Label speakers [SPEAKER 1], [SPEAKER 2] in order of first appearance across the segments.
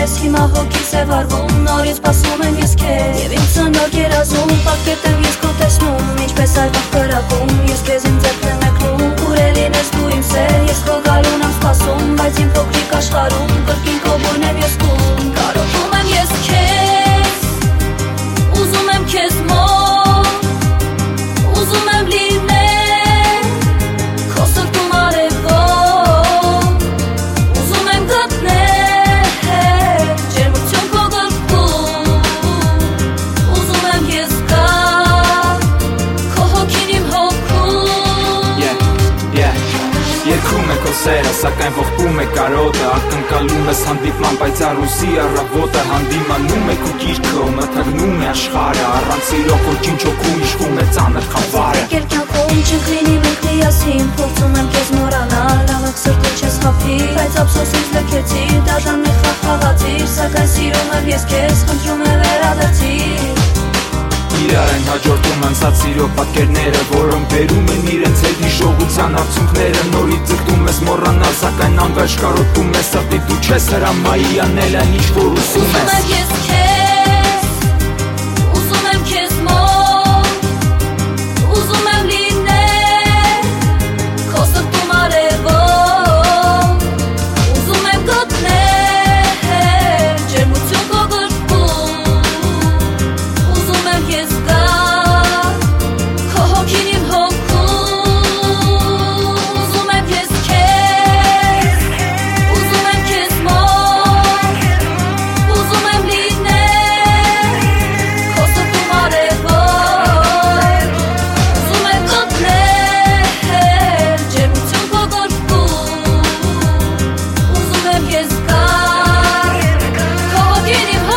[SPEAKER 1] ես հիմա հոգիս է վարվում, նորից սպասում եմ ես քեզ Եվ իմ ծնող երազում, պատկերտ եմ ես քո տեսնում Ինչպես այլվաղ կրակում, ես քեզ իմ ձեռքն եմ մեկնում Ուր է լինես դու իմ սեր, ես քո գալուն եմ սպասում Բայց իմ փոքրիկ աշխարհում, կրկին քո բուրն եմ ես կում Կարոտում եմ ես քեզ, ուզում եմ քեզ մոտ Ուզում եմ լինել, քո սրտում արևոտ Ուզում եմ գտնել, ջերմություն քո գլխում Ուզում եմ ես գալ, քո հոգին իմ հոգում
[SPEAKER 2] Երգում է քո սերը, սակայն ողբում է կարոտը Ակնկալում ես հանդիպման, բայց առուսի առավոտը Հանդիմանում է քո գիրքը, մթագնում է աշխարհը Առանց սիրո ոչինչ հոգում իշխում է ծանր խավարը
[SPEAKER 1] Եկել կյանքում չենք լինի մենք միասին Փորձում եմ քեզ մոռանալ, աղաղ սրտը չես խաբի Բայց ափսոսից լքեցիր, դաժան մի խաղ խաղացիր Սակայն սիրում եմ ես քեզ, խնդրում եմ վերադարձիր
[SPEAKER 2] Իրար են հաջորդում անցած սիրո պատկերները Որոնք բերում են իրենց հետ հիշողության արդյունքները Նորից ձգտում ես մոռանալ, սակայն անվերջ կարոտում ես Սրտի դու չես հրամայի անել այն ինչ որ ուզում ես
[SPEAKER 1] Ուզում եմ ես քեզ, ուզում եմ քեզ մոտ Ուզում եմ լինել, քո սրտում արևոտ Ուզում եմ գտնել, ջերմություն քո գլխում Ուզում եմ ես գալ, քո հոգին իմ հոգում Ուզում եմ ես քեզ, ուզում եմ քեզ մոտ Ուզում եմ լինել, քո սրտում արևոտ Ուզում եմ գտնել, ջերմություն քո գլխում Ուզում եմ ես գալ, քո հոգին իմ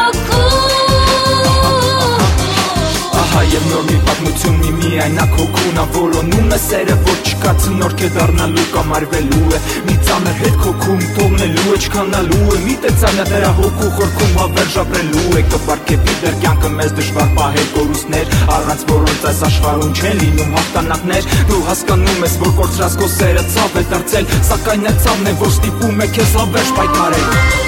[SPEAKER 1] հոգում
[SPEAKER 2] Ահա և նոր մի պատմություն մի միայնակ հոգունա Որոնում է սերը, որ չկա ցնորք է դառնալու կամ արվելու է Մի ծանր հետ քոքում թողնելու է, չքանալու է Մի տեցանյա դրա հոգու խորքում հավերժ ապրելու է Կպարգևի դեռ կյանքը մեզ դժվար պահել կորուստներ Առանց որոնց այս աշխարհում չեն լինում հաղթանակներ Դու հասկանում ես, որ կորցրած քո սերը ցավ է դարձել Սակայն այդ ցավն է, որ ստիպում է քեզ հավերժ պայքարել